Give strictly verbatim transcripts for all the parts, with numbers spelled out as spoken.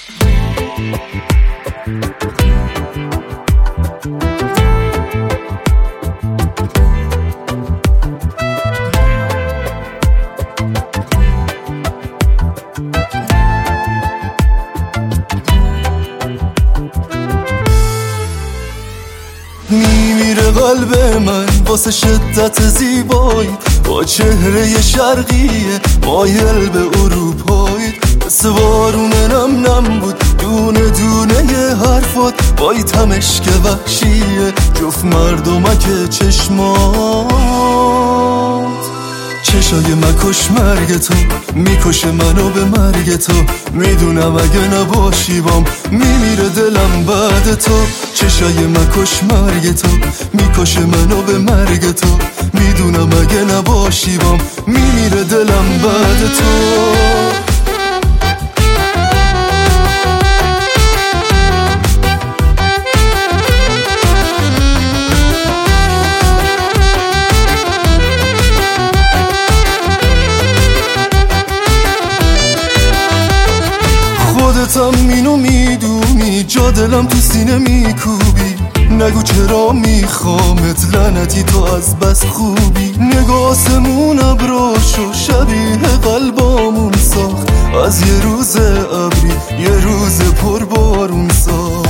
میمیره قلب من واسه شدت زیبایی، با چهره شرقیه مایل به اروپایی. مثل بارون نم نم بود دونه دونه ی حرفات، بایتمش که وحشیه جفت مردمک چشمات. چشای مکش مرگ تو میکشه منو به مرگ تو، میدونم اگه نباشی بام میمیره دلم بعد تو. چشای مکش مرگ تو میکشه منو به مرگ تو، میدونم اگه نباشی بام میمیره دلم بعد تو. خودتم اینو میدونی، جا دلم تو سینه میکوبی. نگو چرا میخوامت لعنتی تو از بس خوبی. نگاه آسمون ابراشو شبیه قلبامون ساخت، از یه روز ابری یه روز پر بارون ساخت.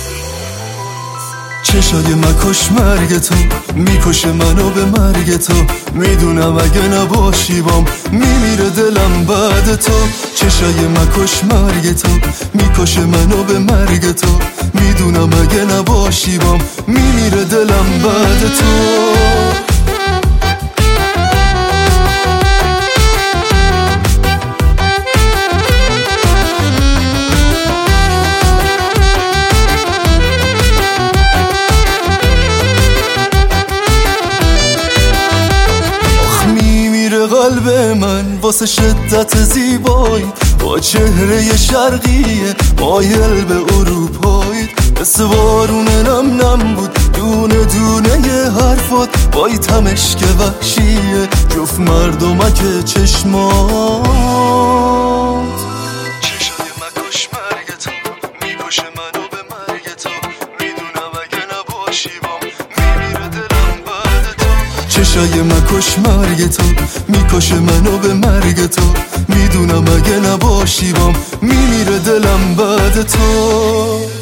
چشای مکش مرگ تو میکشه منو به مرگ تو، میدونم اگه نباشی بام میمیره دلم بعد تو. چشای مکش مرگ تو میکشه منو به مرگ تو، میدونم اگه نباشی بام میمیره دلم بعد تو. قلب من واسه شدت زیبایی، با چهره شرقیه مایل به اروپایی. مثل بارون نم نم بود دونه دونه ی حرفات، بایتمش که وحشیه جفت مردمک چشمات. چشای مکش مرگ تو میکشه منو به مرگ تو، میدونم اگه نباشی بام میمیره دلم بعد تو. چشای مکش مرگ تو میکشه منو به مرگ تو، میدونم اگه نباشی بام میمیره دلم بعد تو.